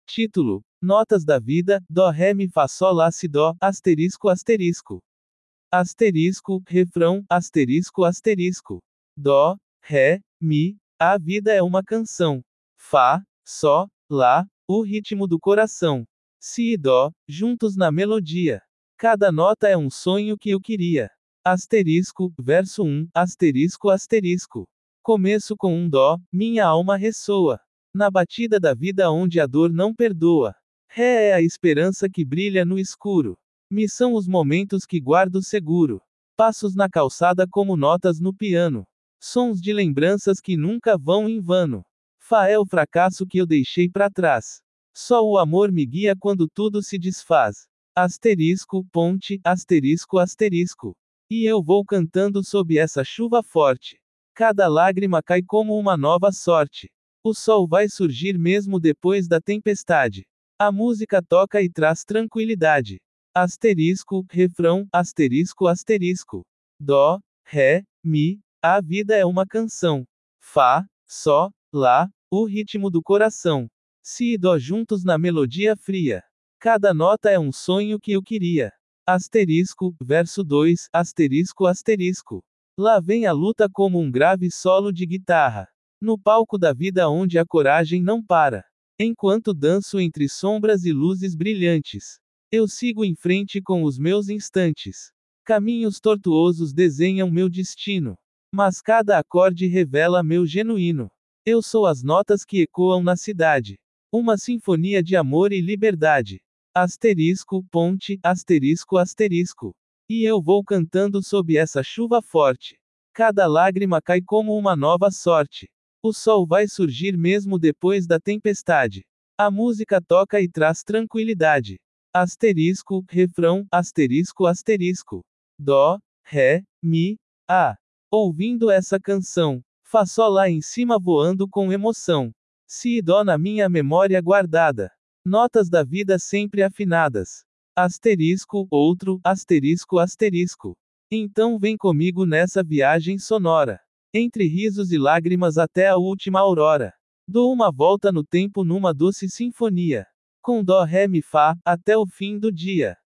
Título: Notas da vida, Dó Ré Mi Fá Sol Lá Si Dó, asterisco asterisco. Asterisco, refrão, asterisco asterisco. Dó, Ré, Mi, a vida é uma canção. Fá, Sol, Lá, o ritmo do coração. Si e Dó, juntos na melodia. Cada nota é um sonho que eu queria. Asterisco, verso 1, asterisco asterisco. Começo com um Dó, minha alma ressoa. Na batida da vida onde a dor não perdoa. Ré é a esperança que brilha no escuro. Mi são os momentos que guardo seguro. Passos na calçada como notas no piano. Sons de lembranças que nunca vão em vano. Fá é o fracasso que eu deixei pra trás. Só o amor me guia quando tudo se desfaz. Asterisco, ponte, asterisco asterisco. E eu vou cantando sob essa chuva forte. Cada lágrima cai como uma nova sorte. O sol vai surgir mesmo depois da tempestade. A música toca e traz tranquilidade. Asterisco, refrão, asterisco asterisco. Dó, Ré, Mi, a vida é uma canção. Fá, Sol, Lá, o ritmo do coração. Si e Dó juntos na melodia fria. Cada nota é um sonho que eu queria. Asterisco, verso 2, asterisco asterisco. Lá vem a luta como um grave solo de guitarra. No palco da vida onde a coragem não para. Enquanto danço entre sombras e luzes brilhantes. Eu sigo em frente com os meus instantes. Caminhos tortuosos desenham meu destino. Mas cada acorde revela meu genuíno. Eu sou as notas que ecoam na cidade. Uma sinfonia de amor e liberdade. Asterisco, ponte, asterisco asterisco. E eu vou cantando sob essa chuva forte. Cada lágrima cai como uma nova sorte. O sol vai surgir mesmo depois da tempestade. A música toca e traz tranquilidade. Asterisco, refrão, asterisco asterisco. Dó, Ré, Mi, A. Ouvindo essa canção, Fá Sol lá em cima voando com emoção. Si e Dó na minha memória guardada. Notas da vida sempre afinadas. Asterisco, outro, asterisco asterisco. Então vem comigo nessa viagem sonora. Entre risos e lágrimas até a última aurora. Dou uma volta no tempo numa doce sinfonia. Com Dó Ré Mi Fá, até o fim do dia.